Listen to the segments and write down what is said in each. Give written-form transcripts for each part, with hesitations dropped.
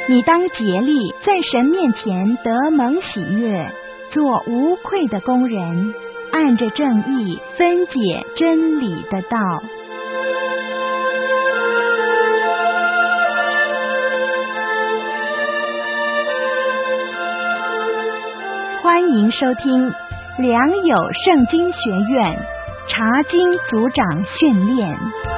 你当竭力在神面前得蒙喜悦，做无愧的工人，按着正义分解真理的道。欢迎收听良友圣经学院查经组长训练。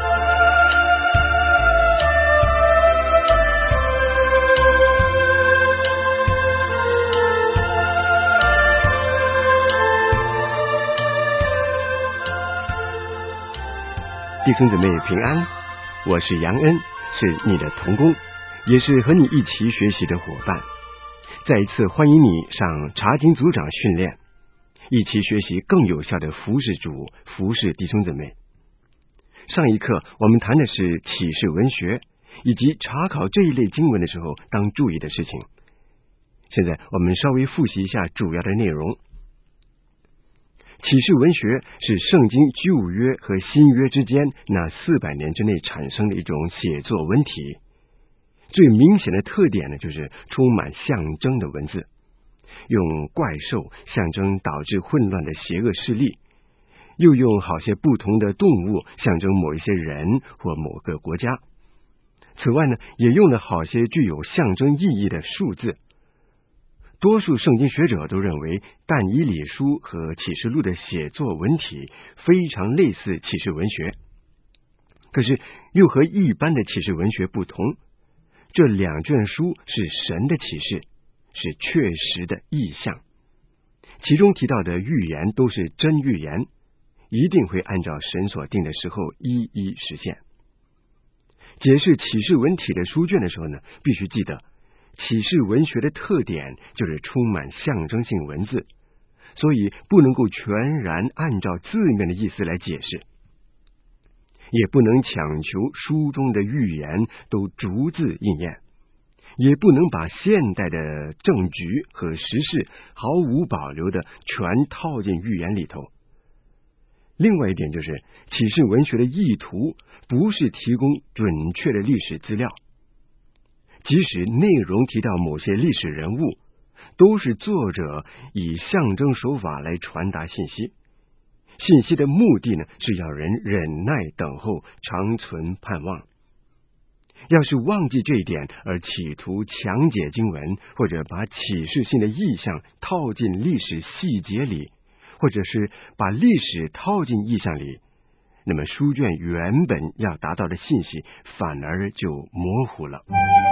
弟兄姊妹平安，我是杨恩，是你的同工，也是和你一起学习的伙伴。再一次欢迎你上查经组长训练，一起学习更有效的服侍主，服侍弟兄姊妹。上一课我们谈的是启示文学，以及查考这一类经文的时候当注意的事情。现在我们稍微复习一下主要的内容。启示文学是圣经旧约和新约之间那400年之内产生的一种写作文体。最明显的特点呢，就是充满象征的文字，用怪兽象征导致混乱的邪恶势力，又用好些不同的动物象征某一些人或某个国家。此外呢，也用了好些具有象征意义的数字。多数圣经学者都认为但以理书和启示录的写作文体非常类似启示文学，可是又和一般的启示文学不同。这两卷书是神的启示，是确实的意象，其中提到的预言都是真预言，一定会按照神所定的时候一一实现。解释启示文体的书卷的时候呢，必须记得启示文学的特点就是充满象征性文字，所以不能够全然按照字面的意思来解释，也不能强求书中的预言都逐字应验，也不能把现代的政局和时事毫无保留的全套进预言里头。另外一点就是，启示文学的意图不是提供准确的历史资料，即使内容提到某些历史人物，都是作者以象征手法来传达信息。信息的目的呢，是要人忍耐等候，长存盼望。要是忘记这一点，而企图强解经文，或者把启示性的意象套进历史细节里，或者是把历史套进意象里，那么书卷原本要达到的信息反而就模糊了。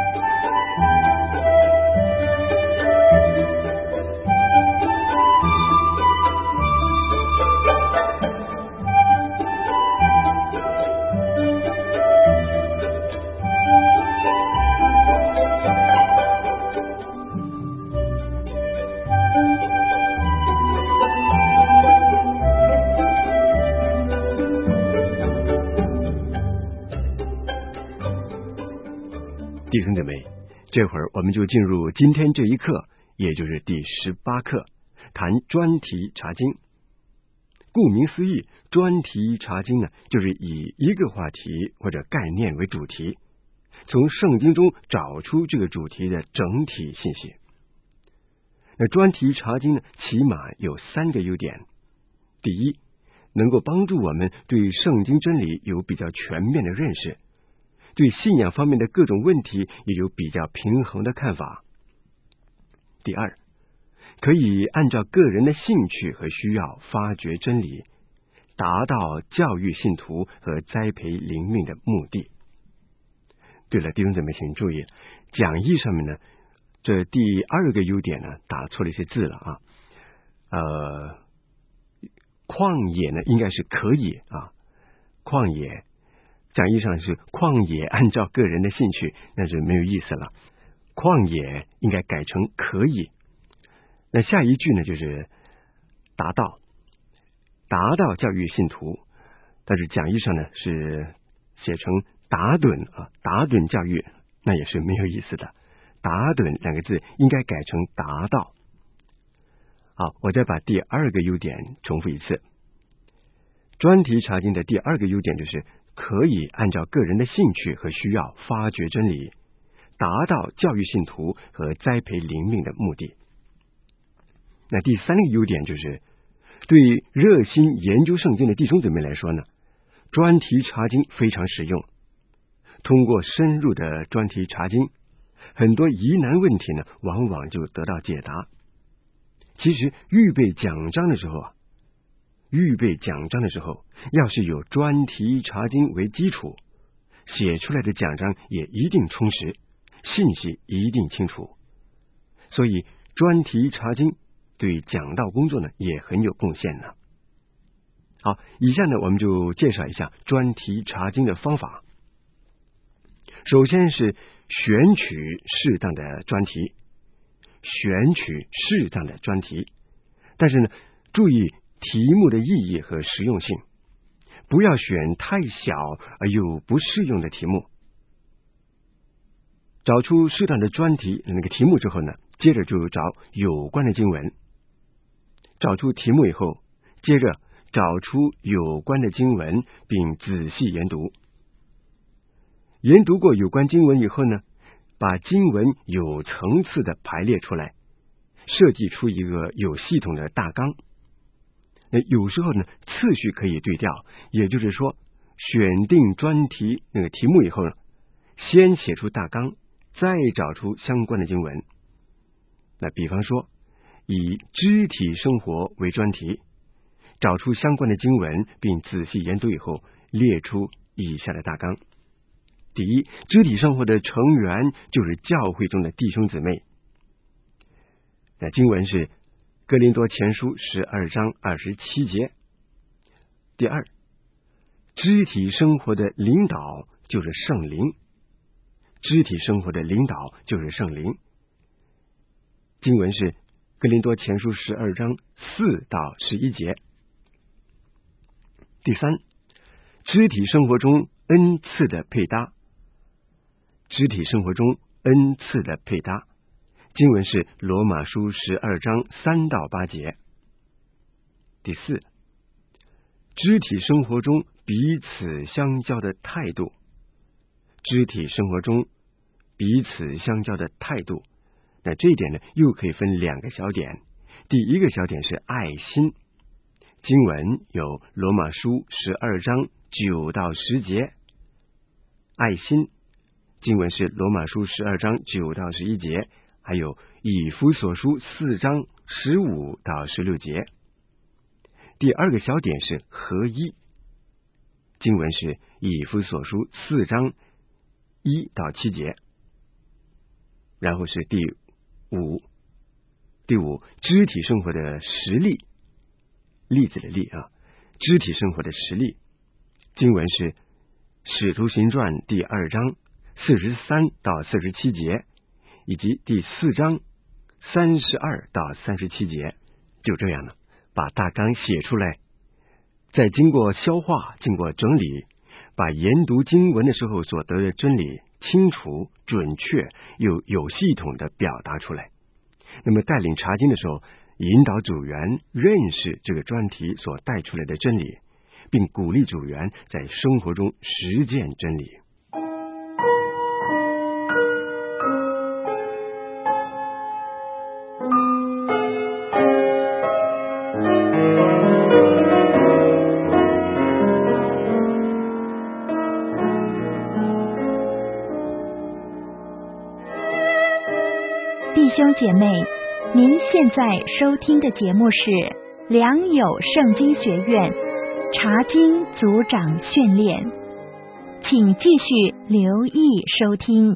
弟兄姊妹，这会儿我们就进入今天这一课，也就是第18课，谈专题查经。顾名思义，专题查经呢，就是以一个话题或者概念为主题，从圣经中找出这个主题的整体信息。那专题查经呢，起码有3个优点。第一，能够帮助我们对圣经真理有比较全面的认识，对信仰方面的各种问题也有比较平衡的看法。第二，可以按照个人的兴趣和需要发掘真理，达到教育信徒和栽培灵命的目的。对了，弟兄姊妹请注意，讲义上面呢，这第2个优点呢，打错了一些字了啊。旷野呢，应该是可以啊，旷野。讲义上是旷野按照个人的兴趣，那是没有意思了。旷野应该改成可以。那下一句呢，就是达到教育信徒，但是讲义上呢是写成达顿啊，达顿教育，那也是没有意思的。达顿2个字应该改成达到。好，我再把第2个优点重复一次。专题查经的第2个优点就是可以按照个人的兴趣和需要发掘真理， 达到教育信徒和栽培灵命的目的。那第三个优点就是，对热心研究圣经的弟兄姊妹来说呢，专题查经非常实用。通过深入的专题查经，很多疑难问题呢，往往就得到解答。其实预备讲章的时候，要是有专题查经为基础，写出来的讲章也一定充实，信息一定清楚。所以专题查经对讲道工作呢也很有贡献呢。好，以下呢我们就介绍一下专题查经的方法。首先是选取适当的专题，但是呢，注意题目的意义和实用性，不要选太小而又不适用的题目。找出适当的专题那个题目之后呢，接着就找有关的经文。找出题目以后，接着找出有关的经文，并仔细研读。研读过有关经文以后呢，把经文有层次的排列出来，设计出一个有系统的大纲。那有时候呢，次序可以对调，也就是说，选定专题那个题目以后呢，先写出大纲，再找出相关的经文。那比方说，以肢体生活为专题，找出相关的经文，并仔细研读以后，列出以下的大纲。第一，肢体生活的成员就是教会中的弟兄姊妹。那经文是哥林多前书12章27节。第二，肢体生活的领导就是圣灵。经文是哥林多前书12章4到11节。第三，肢体生活中恩赐的配搭。经文是罗马书12章3到8节。第四，肢体生活中彼此相交的态度。那这一点呢，又可以分两个小点。第一个小点是爱心，经文有罗马书12章9到10节。爱心经文是罗马书12章9到11节，还有以弗所书4章15到16节。第二个小点是合一，经文是以弗所书4章1到7节。然后是第五，肢体生活的实例，例子的例啊，肢体生活的实例，经文是使徒行传第2章43到47节，以及第4章32到37节。就这样呢，把大纲写出来，再经过消化，经过整理，把研读经文的时候所得的真理清楚、准确又有系统的表达出来。那么带领查经的时候，引导组员认识这个专题所带出来的真理，并鼓励组员在生活中实践真理。 弟兄姐妹，您现在收听的节目是良友圣经学院查经组长训练，请继续留意收听。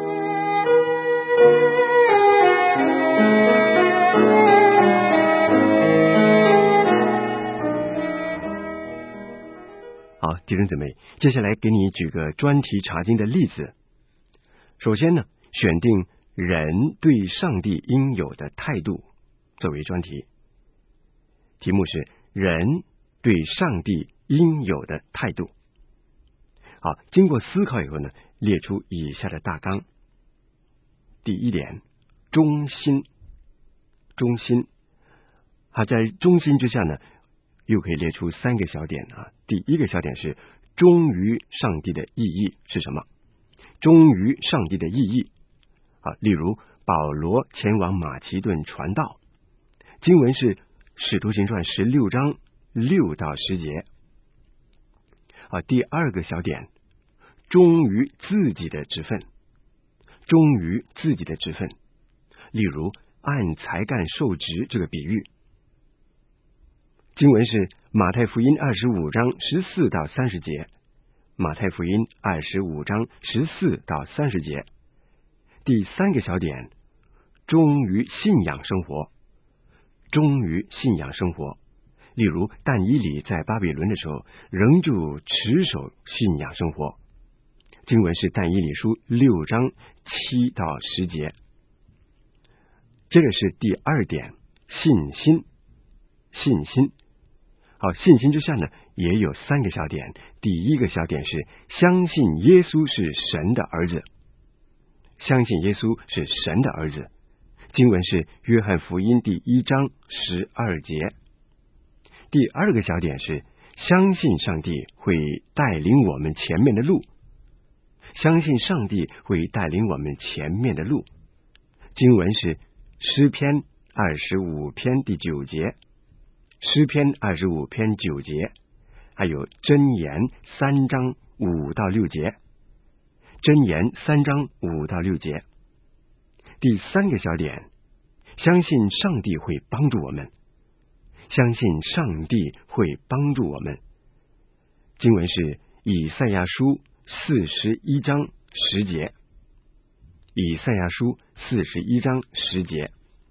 好，弟兄姊妹，接下来给你举个专题查经的例子。首先呢，选定人对上帝应有的态度作为专题，题目是人对上帝应有的态度。好，经过思考以后呢，列出以下的大纲。第一点，忠心。好，在忠心之下呢，又可以列出三个小点啊。第一个小点是忠于上帝的意义是什么？忠于上帝的意义例如保罗前往马其顿传道，经文是使徒行传16章6到10节。第二个小点，忠于自己的职分，忠于自己的职分，例如按才干受职这个比喻。经文是马太福音25章14到30节，马太福音25章14到30节。第三个小点，忠于信仰生活，忠于信仰生活，例如但以理在巴比伦的时候仍旧持守信仰生活，经文是但以理书6章7到10节。这个是第二点，信心。信心信心之下呢，也有三个小点。第一个小点是相信耶稣是神的儿子，相信耶稣是神的儿子，经文是约翰福音第1章12节。第二个小点是相信上帝会带领我们前面的路，相信上帝会带领我们前面的路，经文是诗篇25篇第9节，诗篇25篇9节，还有箴言3章5到6节，箴言3章5到6节。第三个小点，相信上帝会帮助我们，相信上帝会帮助我们，经文是以赛亚书41章10节，以赛亚书41章10节。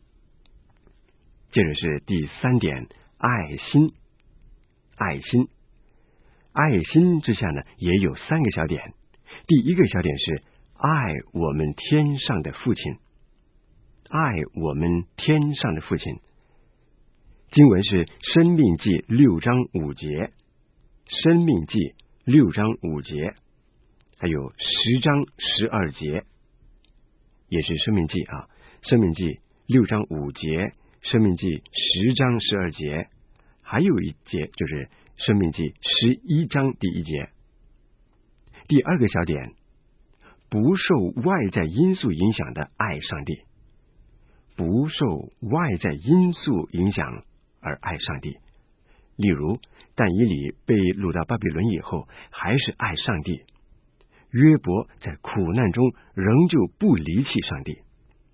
接着是第三点，爱心。爱心，爱心之下呢，也有三个小点。第一个小点是爱我们天上的父亲，爱我们天上的父亲，经文是申命记6章5节，申命记6章5节，还有10章12节，也是申命记申命记6章5节，申命记10章12节，还有一节就是申命记11章第1节。第二个小点，不受外在因素影响的爱上帝，不受外在因素影响而爱上帝，例如但以理被掳到巴比伦以后还是爱上帝，约伯在苦难中仍旧不离弃上帝。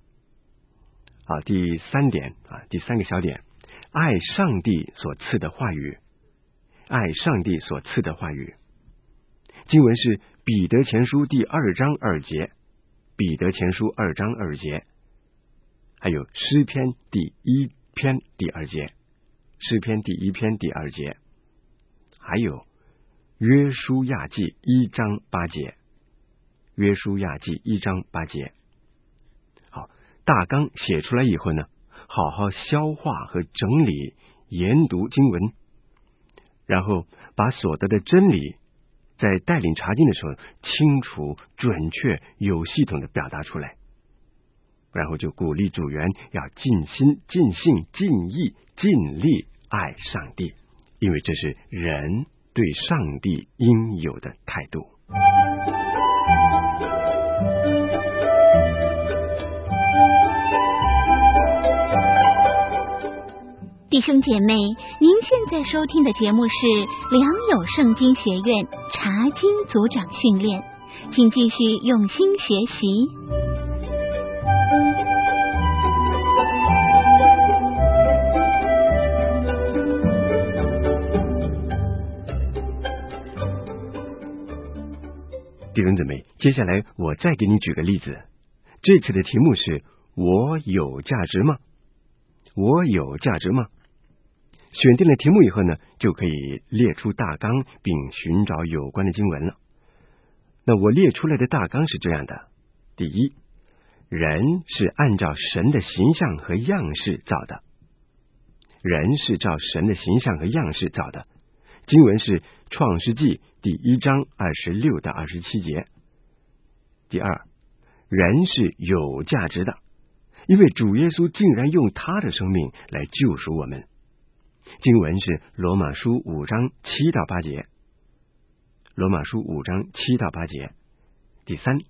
第三点第三个小点，爱上帝所赐的话语，爱上帝所赐的话语，经文是彼得前书第2章2节，彼得前书2章2节，还有诗篇第1篇第2节，诗篇第1篇第2节，还有约书亚记1章8节，约书亚记1章8节。好，大纲写出来以后呢，好好消化和整理研读经文，然后把所得的真理在带领查经的时候清楚、准确、有系统的表达出来，然后就鼓励组员要尽心、尽性、尽意、尽力爱上帝，因为这是人对上帝应有的态度。 弟兄姐妹，您现在收听的节目是良友圣经学院查经组长训练，请继续用心学习。 弟兄姊妹，接下来我再给你举个例子。这次的题目是：我有价值吗？我有价值吗？选定了题目以后呢，就可以列出大纲并寻找有关的经文了。那我列出来的大纲是这样的：第一，人是按照神的形象和样式造的，人是照神的形象和样式造的，经文是创世纪第1章26到27节。第二，人是有价值的，因为主耶稣竟然用他的生命来救赎我们，经文是罗马书5章7到8节，罗马书5章7到8节。第三，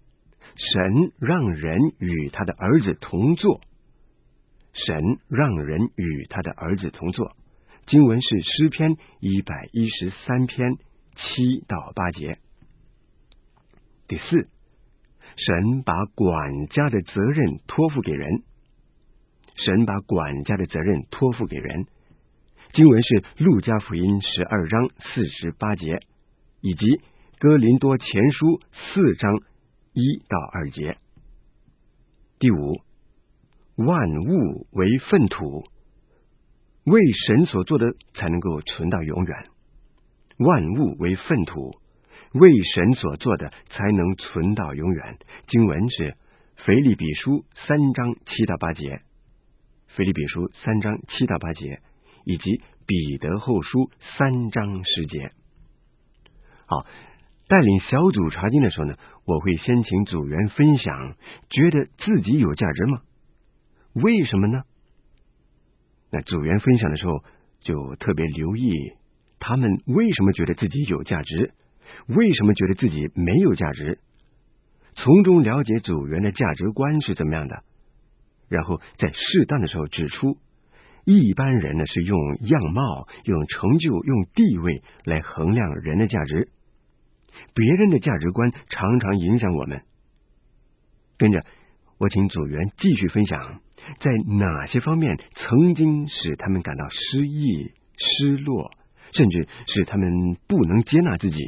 神让人与他的儿子同坐。神让人与他的儿子同坐。经文是诗篇113篇7到8节。第四，神把管家的责任托付给人。神把管家的责任托付给人。经文是路加福音12章48节，以及哥林多前书4章1到2节。第五，万物为粪土，为神所做的才能够存到永远。万物为粪土，为神所做的才能存到永远。经文是腓立比书3章7到8节，腓立比书3章7到8节，以及彼得后书3章10节。好，带领小组查经的时候呢，我会先请组员分享，觉得自己有价值吗？为什么呢？那组员分享的时候，就特别留意他们为什么觉得自己有价值，为什么觉得自己没有价值，从中了解组员的价值观是怎么样的，然后在适当的时候指出，一般人呢是用样貌、用成就、用地位来衡量人的价值，别人的价值观常常影响我们。跟着我请组员继续分享，在哪些方面曾经使他们感到失意、失落，甚至使他们不能接纳自己。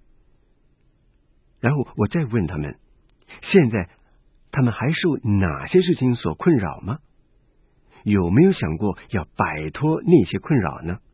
然后我再问他们，现在他们还受哪些事情所困扰吗？有没有想过要摆脱那些困扰呢？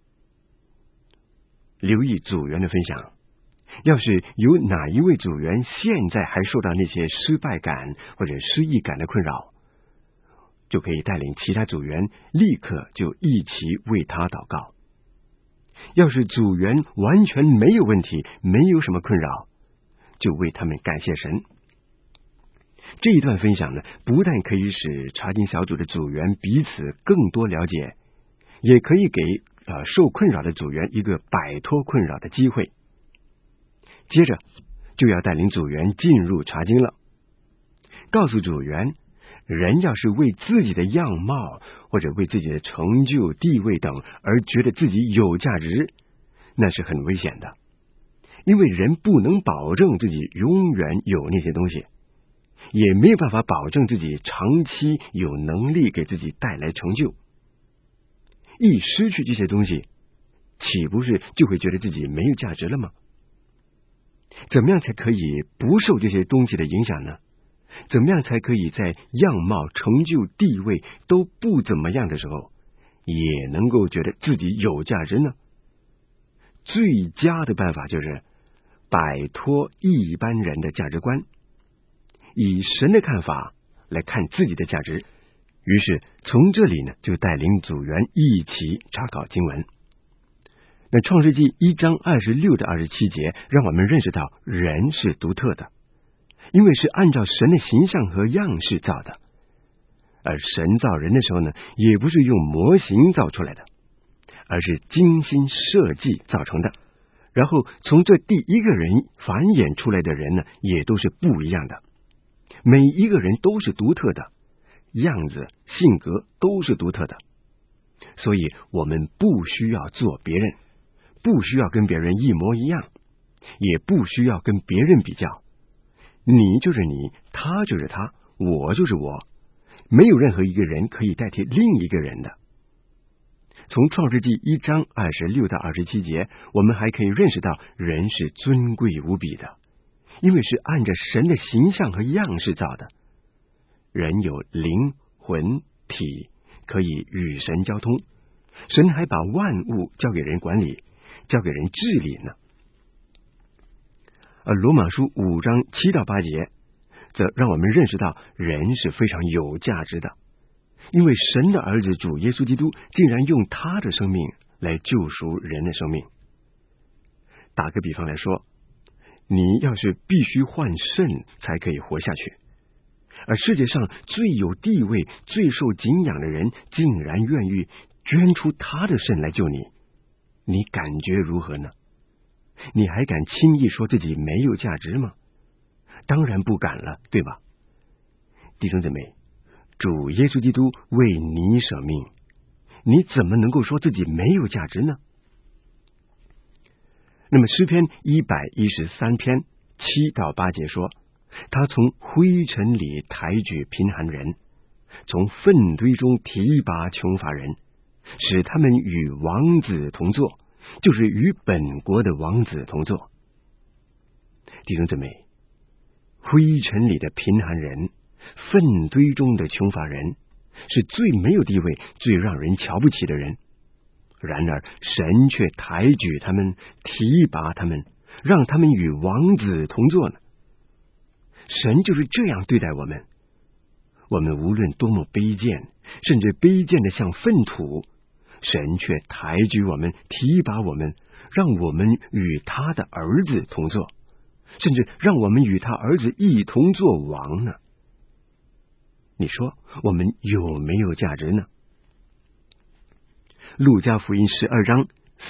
留意组员的分享，要是有哪一位组员现在还受到那些失败感或者失意感的困扰，就可以带领其他组员立刻就一起为他祷告。要是组员完全没有问题，没有什么困扰，就为他们感谢神。这一段分享呢，不但可以使查经小组的组员彼此更多了解，也可以给受困扰的组员一个摆脱困扰的机会。接着就要带领组员进入查经了，告诉组员，人要是为自己的样貌或者为自己的成就、地位等而觉得自己有价值，那是很危险的，因为人不能保证自己永远有那些东西，也没有办法保证自己长期有能力给自己带来成就。一失去这些东西，岂不是就会觉得自己没有价值了吗？怎么样才可以不受这些东西的影响呢？怎么样才可以在样貌、成就、地位都不怎么样的时候，也能够觉得自己有价值呢？最佳的办法就是摆脱一般人的价值观，以神的看法来看自己的价值。于是从这里呢，就带领组员一起查考经文。那创世纪1章26到27节让我们认识到人是独特的，因为是按照神的形象和样式造的，而神造人的时候呢，也不是用模型造出来的，而是精心设计造成的。然后从这第一个人繁衍出来的人呢，也都是不一样的，每一个人都是独特的，样子、性格都是独特的。所以我们不需要做别人，不需要跟别人一模一样，也不需要跟别人比较。你就是你，他就是他，我就是我，没有任何一个人可以代替另一个人的。从创世纪1章26到27节，我们还可以认识到人是尊贵无比的，因为是按着神的形象和样式造的。人有灵魂体，可以与神交通，神还把万物交给人管理，交给人治理呢。而罗马书5章7到8节则让我们认识到人是非常有价值的，因为神的儿子主耶稣基督竟然用他的生命来救赎人的生命。打个比方来说，你要是必须换肾才可以活下去，而世界上最有地位、最受敬仰的人竟然愿意捐出他的肾来救你，你感觉如何呢？你还敢轻易说自己没有价值吗？ 当然不敢了，对吧？弟兄姊妹，主耶稣基督为你舍命，你怎么能够说自己没有价值呢？那么诗篇113篇7到8节说，他从灰尘里抬举贫寒人，从粪堆中提拔穷乏人，使他们与王子同坐，就是与本国的王子同坐。弟兄姊妹，灰尘里的贫寒人，粪堆中的穷乏人，是最没有地位、最让人瞧不起的人。然而神却抬举他们，提拔他们，让他们与王子同坐呢。神就是这样对待我们。我们无论多么卑贱，甚至卑贱的像粪土，神却抬举我们，提拔我们，让我们与他的儿子同坐，甚至让我们与他儿子一同做王呢。你说我们有没有价值呢？路加福音12章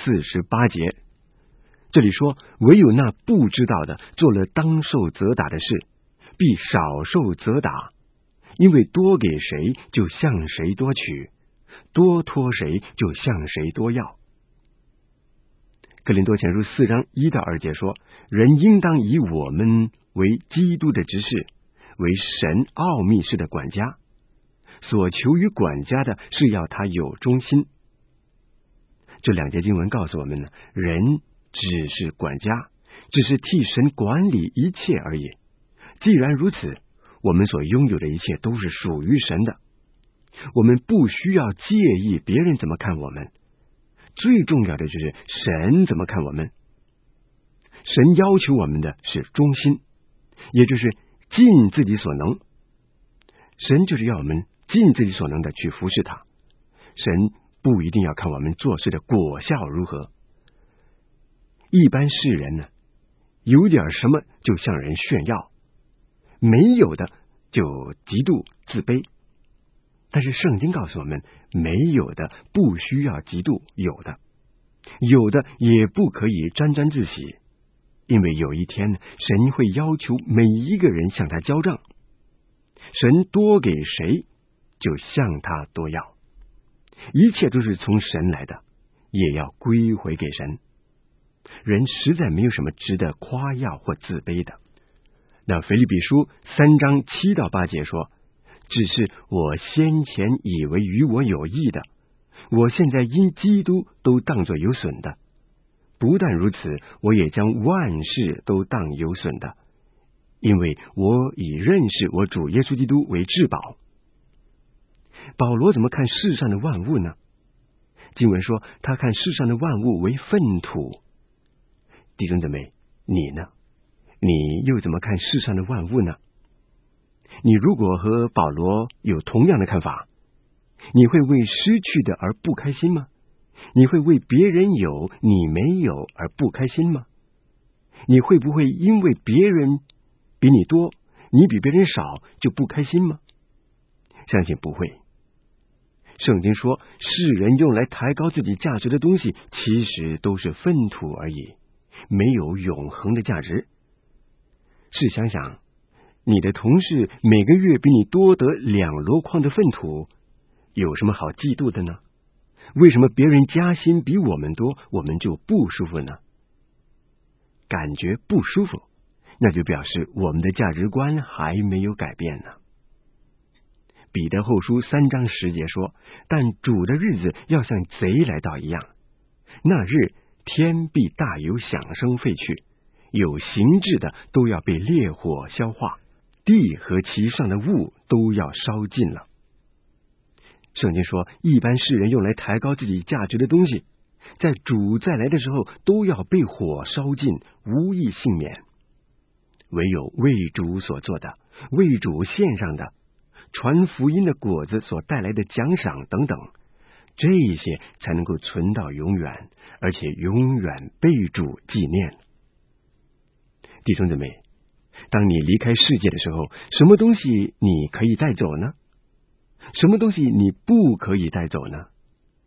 48节，这里说，唯有那不知道的做了当受责打的事，必少受责打，因为多给谁就向谁多取，多托谁就向谁多要。哥林多前书4章1到2节说，人应当以我们为基督的执事，为神奥秘式的管家，所求于管家的是要他有忠心。这两节经文告诉我们呢，人只是管家，只是替神管理一切而已。既然如此，我们所拥有的一切都是属于神的，我们不需要介意别人怎么看我们，最重要的就是神怎么看我们。神要求我们的是忠心，也就是尽自己所能。神就是要我们尽自己所能的去服侍他。神不一定要看我们做事的果效如何。一般世人呢，有点什么就向人炫耀，没有的就极度自卑。但是圣经告诉我们，没有的不需要嫉妒有的，有的也不可以沾沾自喜，因为有一天神会要求每一个人向他交账。神多给谁，就向他多要。一切都是从神来的，也要归回给神。人实在没有什么值得夸耀或自卑的。那腓立比书3章7到8节说，只是我先前以为与我有益的，我现在因基督都当作有损的。不但如此，我也将万事都当有损的，因为我以认识我主耶稣基督为至宝。保罗怎么看世上的万物呢？经文说，他看世上的万物为粪土。弟兄姊妹，你呢？你又怎么看世上的万物呢？你如果和保罗有同样的看法，你会为失去的而不开心吗？你会为别人有你没有而不开心吗？你会不会因为别人比你多，你比别人少就不开心吗？相信不会。圣经说，世人用来抬高自己价值的东西，其实都是粪土而已，没有永恒的价值。试想想，你的同事每个月比你多得2箩筐的粪土，有什么好嫉妒的呢？为什么别人加薪比我们多，我们就不舒服呢？感觉不舒服，那就表示我们的价值观还没有改变呢。彼得后书3章10节说，但主的日子要像贼来到一样，那日天必大有响声废去，有形质的都要被烈火消化，地和其上的物都要烧尽了。圣经说，一般世人用来抬高自己价值的东西，在主再来的时候都要被火烧尽，无一幸免。唯有为主所做的，为主献上的，传福音的果子所带来的奖赏等等，这些才能够存到永远，而且永远被主纪念。弟兄姊妹，当你离开世界的时候，什么东西你可以带走呢？什么东西你不可以带走呢？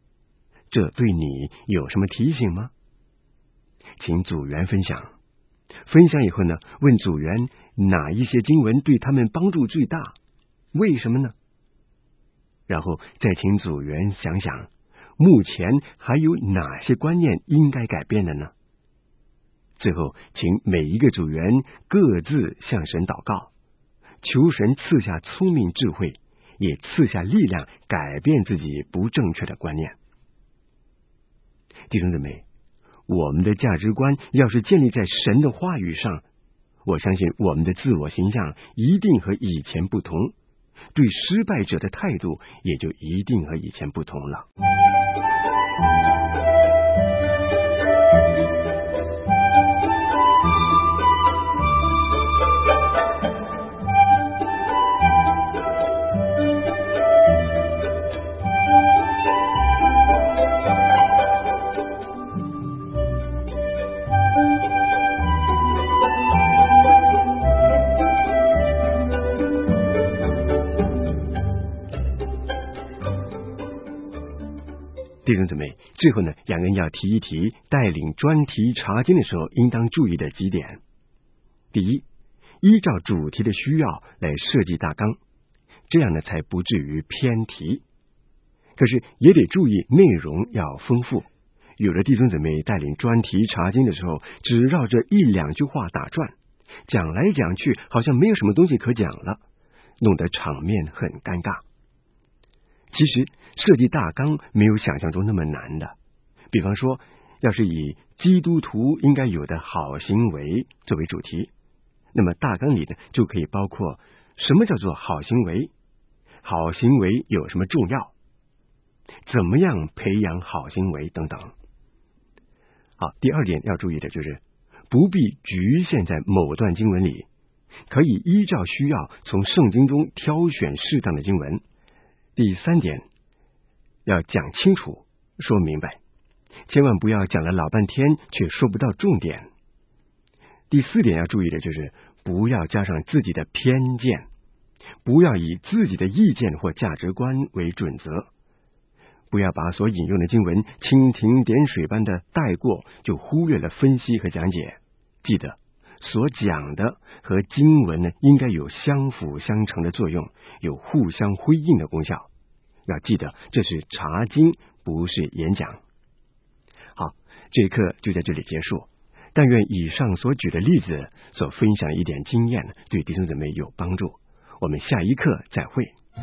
这对你有什么提醒吗？请组员分享。 分享以后呢，问组员哪一些经文对他们帮助最大，为什么呢？然后再请组员想想，目前还有哪些观念应该改变的呢？最后，请每一个组员各自向神祷告，求神赐下聪明智慧，也赐下力量改变自己不正确的观念。弟兄姊妹，我们的价值观要是建立在神的话语上，我相信我们的自我形象一定和以前不同，对失败者的态度也就一定和以前不同了。弟兄姊妹，最后呢，杨恩要提一提带领专题查经的时候应当注意的几点。第一，依照主题的需要来设计大纲，这样呢才不至于偏题。可是也得注意内容要丰富。有的弟兄姊妹带领专题查经的时候，只绕着一两句话打转，讲来讲去好像没有什么东西可讲了，弄得场面很尴尬。其实设计大纲没有想象中那么难的。比方说，要是以基督徒应该有的好行为作为主题，那么大纲里呢就可以包括什么叫做好行为，好行为有什么重要，怎么样培养好行为等等。好，第二点要注意的就是不必局限在某段经文里，可以依照需要从圣经中挑选适当的经文。第三点，要讲清楚，说明白，千万不要讲了老半天却说不到重点。第四点要注意的就是不要加上自己的偏见，不要以自己的意见或价值观为准则，不要把所引用的经文蜻蜓点水般的带过，就忽略了分析和讲解。记得所讲的和经文呢，应该有相辅相成的作用，有互相辉映的功效。要记得，这是查经，不是演讲。好，这一课就在这里结束。但愿以上所举的例子所分享一点经验，对弟兄姊妹有帮助。我们下一课再会。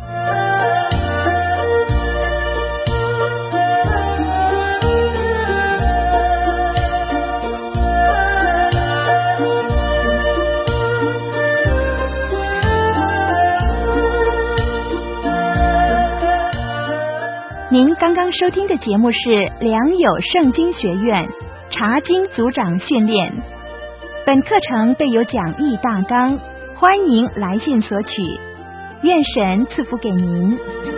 您刚刚收听的节目是良友圣经学院查经组长训练。本课程备有讲义大纲，欢迎来信索取。愿神赐福给您。